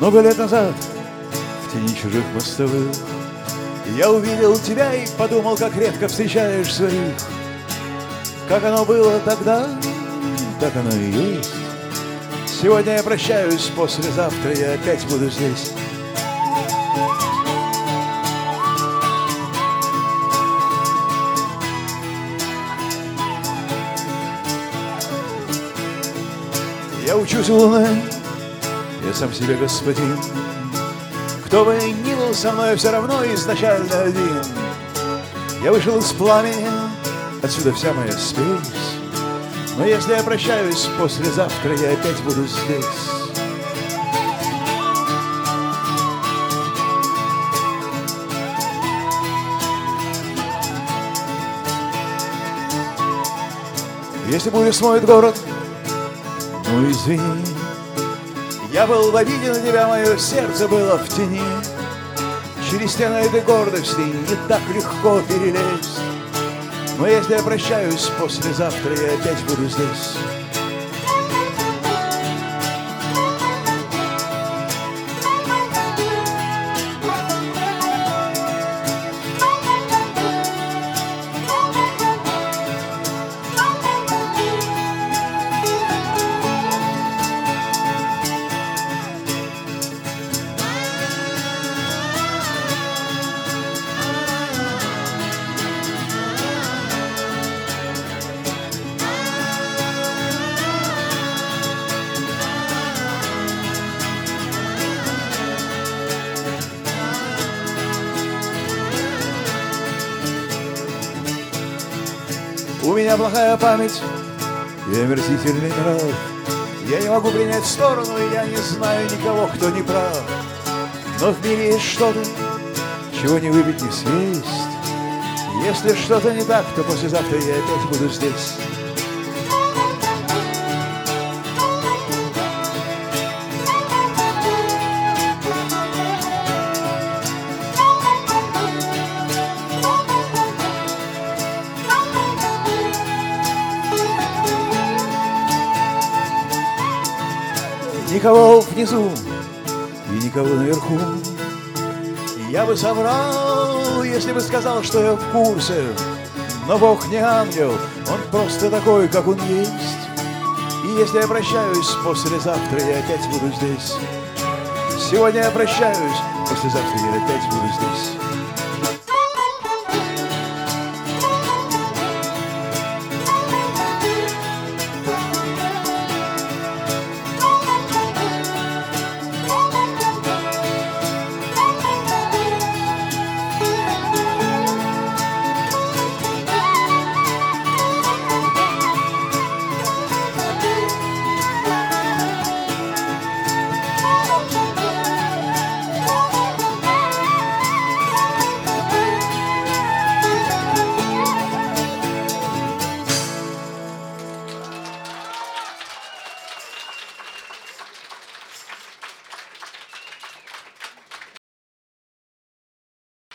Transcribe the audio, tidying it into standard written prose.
Много лет назад в тени чужих мостовых я увидел тебя и подумал, как редко встречаешь своих. Как оно было тогда, так оно и есть. Сегодня я прощаюсь, послезавтра я опять буду здесь. Я учусь у луны, я сам себе господин. Кто бы ни был со мной, все равно изначально один. Я вышел из пламени, отсюда вся моя спесь. Но если я прощаюсь, послезавтра я опять буду здесь. Если буря смоет город, ну извини. Я был в обиде на тебя, мое сердце было в тени. Через стены этой гордости не так легко перелезть. Но если я прощаюсь, послезавтра я опять буду здесь. У меня плохая память и омерзительный нрав. Я не могу принять сторону, и я не знаю никого, кто не прав. Но в мире есть что-то, чего не выпить, не съесть. Если что-то не так, то послезавтра я опять буду здесь. Никого внизу и никого наверху. Я бы соврал, если бы сказал, что я в курсе. Но Бог не ангел, Он просто такой, как Он есть. И если я прощаюсь, послезавтра я опять буду здесь. Сегодня я прощаюсь, послезавтра я опять буду здесь.